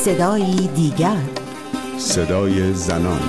صدایی دیگر، صدای زنان.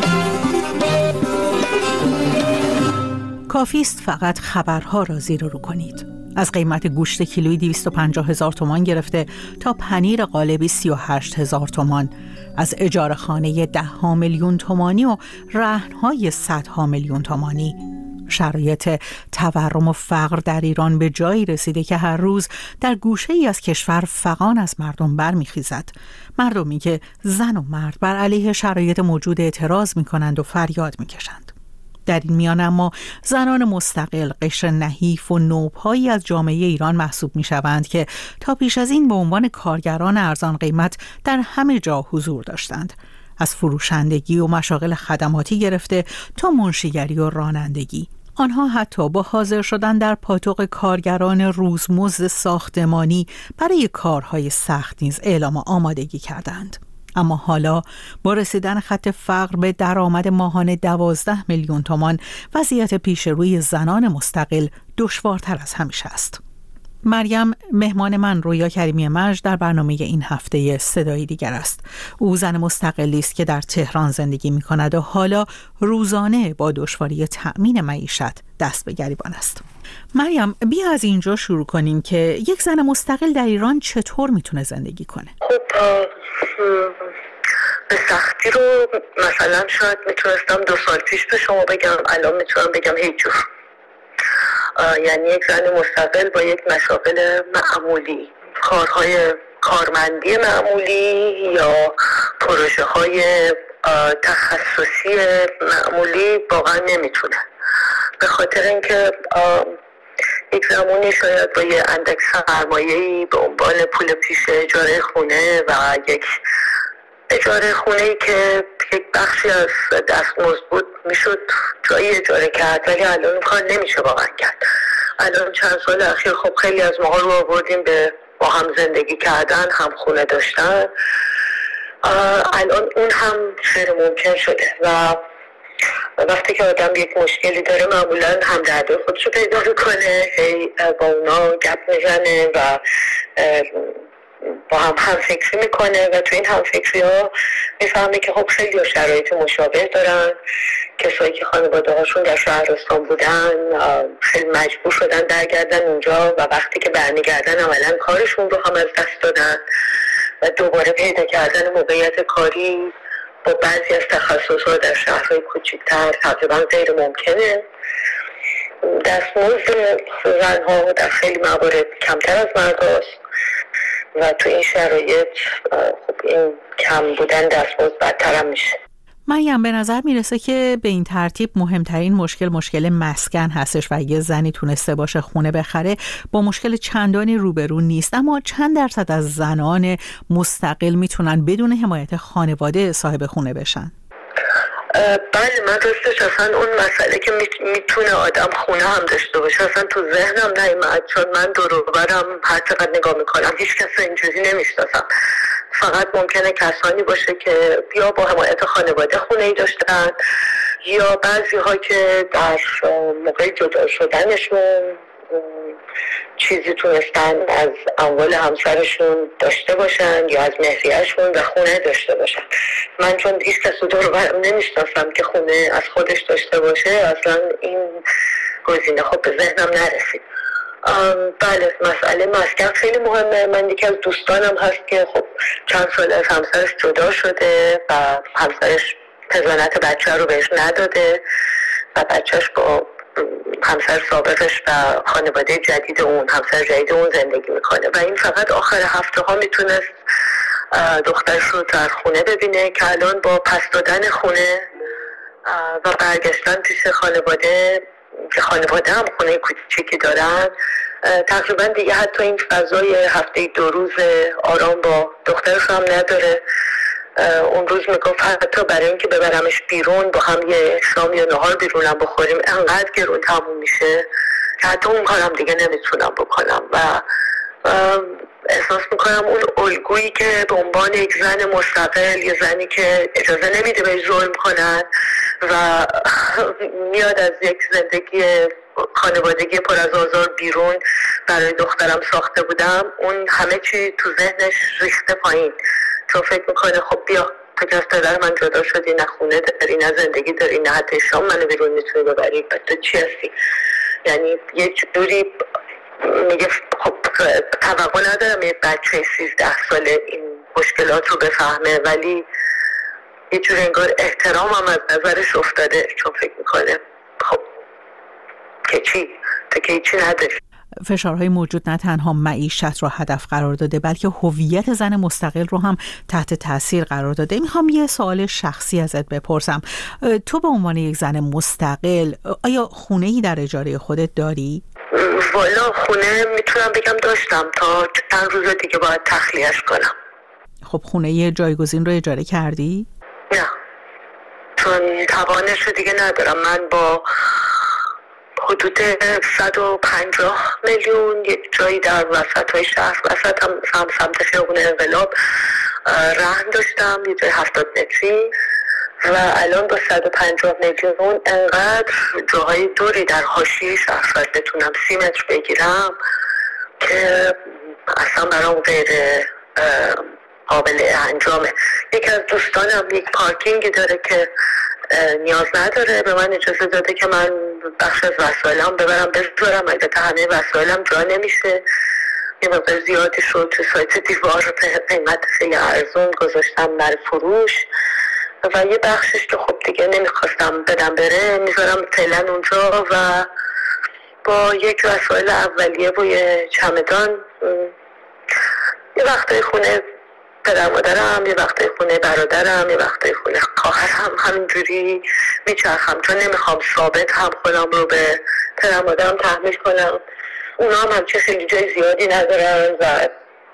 کافیست فقط خبرها را زیر و رو کنید. از قیمت گوشت کیلویی 250,000 تومان گرفته تا پنیر قالبی 38,000 تومان، از اجاره خانه 10 میلیون تومانی و رهن‌های 100 میلیون تومانی. شرایط تورم و فقر در ایران به جایی رسیده که هر روز در گوشه‌ای از کشور فغان از مردم برمیخیزد. مردمی که زن و مرد بر علیه شرایط موجود اعتراض می‌کنند و فریاد می‌کشند. در این میان اما زنان مستقل قشر نحیف و نوب‌هایی از جامعه ایران محسوب می‌شوند که تا پیش از این به عنوان کارگران ارزان قیمت در همه جا حضور داشتند، از فروشندگی و مشاغل خدماتی گرفته تا منشیگری و رانندگی. آنها حتی با حاضر شدن در پاتوق کارگران روزمزد ساختمانی برای کارهای سخت نیز اعلام آمادگی کردند. اما حالا با رسیدن خط فقر به درآمد ماهانه 12 میلیون تومان، وضعیت پیش روی زنان مستقل دشوارتر از همیشه است. مریم مهمان من رویا کریمی مجد در برنامه این هفته صدای دیگر است. او زن مستقلی است که در تهران زندگی می کند و حالا روزانه با دشواری تأمین معیشت دست به گریبان است. مریم، بیا از اینجا شروع کنیم که یک زن مستقل در ایران چطور میتونه زندگی کنه؟ خب به سختی رو مثلا شاید میتونستم 2 سال پیش به شما بگم، الان میتونم بگم هیچ جور. یعنی یک زن مستقل با یک مشاغل معمولی، کارهای کارمندی معمولی یا پروژه های تخصصی معمولی واقعا نمیتونه، به خاطر اینکه یک زمانی شاید با یه اندک سرمایه‌ای به عنوان پول پیش اجاره خونه و یک اجاره خونه‌ای که یک بخشی از دستمزد بود میشد جایی اجاره کرد، ولی الان کار نمیشه واقعا کرد. الان چند سال اخیر خب خیلی از ماها رو آوردیم به با هم زندگی کردن، هم خونه داشتن. الان اون هم غیر ممکن شده و وقتی که آدم یک مشکلی داره معمولا همدردی خودشو پیدا میکنه، با اونا گپ میزنه و با هم فکری میکنه و تو این همفکری ها میفهمه که خب خیلی شرایط مشابه دارن. کسایی که خانواده هاشون در شهرستان بودن خیلی مجبور شدن برگردن اونجا و وقتی که برمیگردن عملا کارشون رو هم از دست دادن و دوباره پیدا کردن موقعیت کاری با بعضی از تخصص‌ها در شهرهای کوچکتر تقریبا غیر ممکنه. دستمزد زن‌ها در خیلی موارد کمتر از مرداست و تو این شرایط خب این کم بودن دستمزد بدتر هم میشه. مریم، به نظر میرسه که به این ترتیب مهمترین مشکل مسکن هستش و اگه زنی تونسته باشه خونه بخره با مشکل چندانی روبرو نیست. اما چند درصد از زنان مستقل میتونن بدون حمایت خانواده صاحب خونه بشن؟ بله، من راستش اصلا اون مسئله که میتونه آدم خونه هم داشته باشه اصلا تو ذهنم نیومد، چون من دور و برم هر چقدر نگاه میکنم هیچ کس اینجوری نمیشناسم. فقط ممکنه کسانی باشه که یا با حمایت خانواده خونه ای داشتن یا بعضی ها که در موقع جدا شدنشون چیزی تونستن از اموال همسرشون داشته باشن یا از مهریه‌شون و خونه داشته باشن. من چون هیچ کس رو دور و برم نمیشناسم که خونه از خودش داشته باشه، اصلا این گزینه خب به ذهنم نرسید. بله، مسئله مسکن خیلی مهمه. من یکی از دوستانم هست که خب چند سال از همسرش جدا شده و همسرش پزانت بچه رو بهش نداده و بچهش با همسر سابقش و خانواده جدید اون، همسر جدید اون زندگی میکنه و این فقط آخر هفته ها میتونست دخترش رو در خونه ببینه که الان با پس دادن خونه و برگشتن پیش خانواده که خانواده هم خونه کوچیکی دارن، تقریبا دیگه حتی این فضای هفته 2 روز آرام با دخترش هم نداره. اون روز میگفت حتی برای اینکه ببرمش بیرون با هم یه شام یا نهار بیرونم بخوریم انقدر گرون تموم میشه که حتی اون کارم دیگه نمیتونم بکنم و احساس میکنم اون الگویی که به عنوان یک زن مستقل، یه زنی که اجازه نمیده بهش ظلم کنن و میاد از یک زندگی خانوادگی پر از آزار بیرون برای دخترم ساخته بودم، اون همه چی تو ذهنش ریخته پایین چون فکر میکنه خب بیا تو از پدر من جدا شدی، نه خونه داری نه زندگی داری نه حتی شام منو بیرون میتونی ببری، پس تو چی هستی؟ یعنی یه جوری میگه خب توقع ندارم یه بچه 13 ساله این مشکلات رو بفهمه، ولی یه جور انگار احترام هم از نظرش افتاده، چون فکر میکنه خب که چی؟ تو که چی نداری. فشارهای موجود نه تنها معیشت رو هدف قرار داده بلکه هویت زن مستقل رو هم تحت تاثیر قرار داده. میخوام یه سوال شخصی ازت بپرسم. تو به عنوان یک زن مستقل آیا خونه‌ای در اجاره خودت داری؟ والا خونه میتونم بگم داشتم تا چند روز دیگه باید تخلیه‌اش کنم. خب خونه جایگزین رو اجاره کردی؟ نه، چون توانش رو دیگه ندارم. من با حدود 150 میلیون یک جایی در وسط های شهر، وسط هم سمت خیابون انقلاب رهن داشتم، یه جای 70 متری، و الان با 150 میلیون انقدر جاهای دوری در حاشیه شهر بتونم 30 متر بگیرم که اصلا برام غیر قابل انجامه. یکی از دوستانم یک پارکینگی داره که نیاز نداره، به من اجازه داده که من بخش از وسایلم ببرم بذارم، البته همه وسایلم جا نمیشه، یه مقدار زیادی شد تو سایت دیوار قیمت خیلی ارزون گذاشتم برای فروش، و یه بخشش که خب دیگه نمیخواستم بدم بره میذارم فعلا اونجا، و با یک وسایل اولیه و یه چمدان یه وقتای خونه پدر مادرم، یه وقتای خونه برادرم، یه وقتای خونه خواهرم، همینجوری میچرخم، چون نمیخوام ثابت هم خودم رو به پدر مادرم تحمیل کنم. اونا هم همچه خیلی جای زیادی ندارن و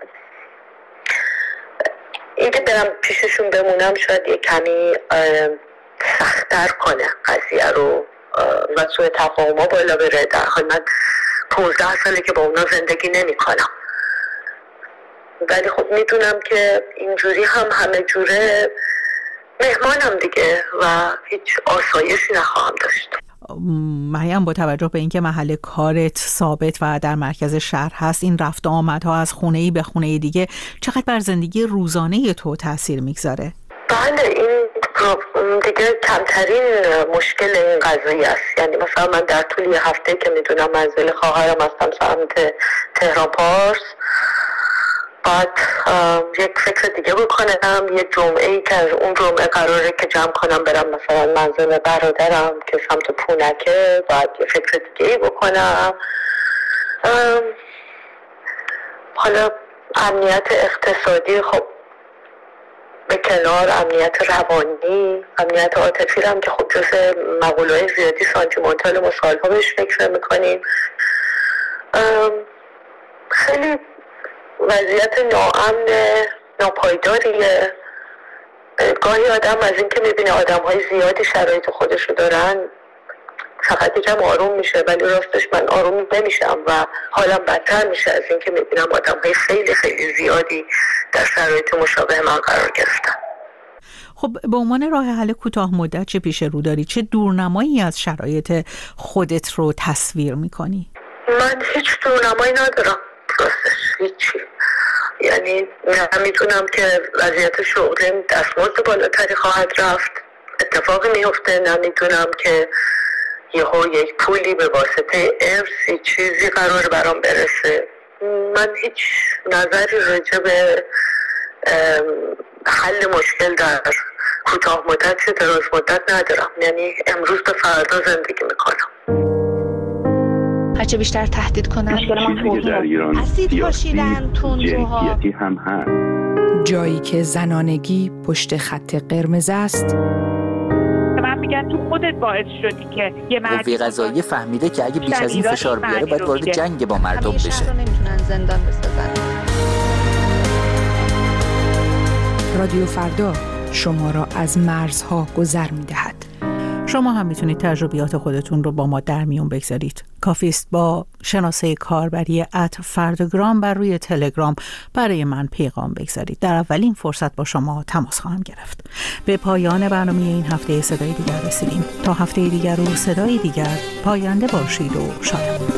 اینکه برم پیششون بمونم شاید یه کمی سخت‌تر کنه قضیه رو و سوء تفاهم‌ها بالا بره، در حال من 15 ساله که با اونا زندگی نمی کنم. ولی خب میدونم که اینجوری هم همه جوره مهمانم دیگه و هیچ آسایشی نخواهم داشت. مریم، با توجه به اینکه محل کارت ثابت و در مرکز شهر هست، این رفت و آمدها از خونه‌ای به خونه دیگه چقدر بر زندگی روزانه تو تاثیر میگذاره؟ بله، این دیگه کمترین مشکل این قضیه است. یعنی مثلا من در طول یه هفته که میدونم منزل خواهرم هستم سمت تهران پارس، باید یک فکر دیگه بکنم. یه جمعه‌ای که از اون جمعه قراره که جمع کنم برم مثلا منزل برادرم که سمت پونکه، باید یه فکر دیگه بکنم. حالا امنیت اقتصادی خب به کنار، امنیت روانی، امنیت عاطفی هم که خب جز مقوله‌های زیادی سانتیمانتال ما سالها بهش فکر میکنیم. خیلی وضعیت ناامن ناپایداریه. گاهی آدم از این که میبینه آدم‌های زیادی شرایط خودشو دارن فقط یکم آروم میشه، ولی راستش من آروم نمیشم و حالم بدتر میشه از این که میبینم آدم‌های خیلی خیلی زیادی در شرایط مشابه من قرار گرفتن. خب به عنوان راه حل کوتاه مدت چه پیش رو داری؟ چه دورنمایی از شرایط خودت رو تصویر میکنی؟ من هیچ دورنمایی ندارم، راستش هیچی. یعنی نمیدونم که وضعیت شغلیم دستمزد بالاتری خواهد رفت، اتفاقی میفته، نمیدونم که یهو یک پولی به واسطه ارثی چیزی قرار برام برسه. من هیچ نظری راجع به حل مشکل در کوتاه مدت یا دراز مدت ندارم. یعنی امروز به فردا زندگی میکنم. هرچه بیشتر تهدید کنن مشکل ما در ایران اسید پاشیدن، تندروها، هم هست. جایی که زنانگی پشت خط قرمز است. من میگن تو خودت باعث شدی که یه قوه قضاییه فهمیده که اگه بیش از این فشار بیاره باید وارد جنگ با مردم بشه. شهر رو نمیتونن زندان بسازن. رادیو فردا شما را از مرزها گذر می‌دهد. شما هم میتونید تجربیات خودتون رو با ما در میون بگذارید. کافی است با شناسه کاربری @فرداگرام بر روی تلگرام برای من پیغام بگذارید. در اولین فرصت با شما تماس خواهم گرفت. به پایان برنامه این هفته صدای دیگر رسیدیم. تا هفته دیگر و صدای دیگر، پاینده باشید و شاد.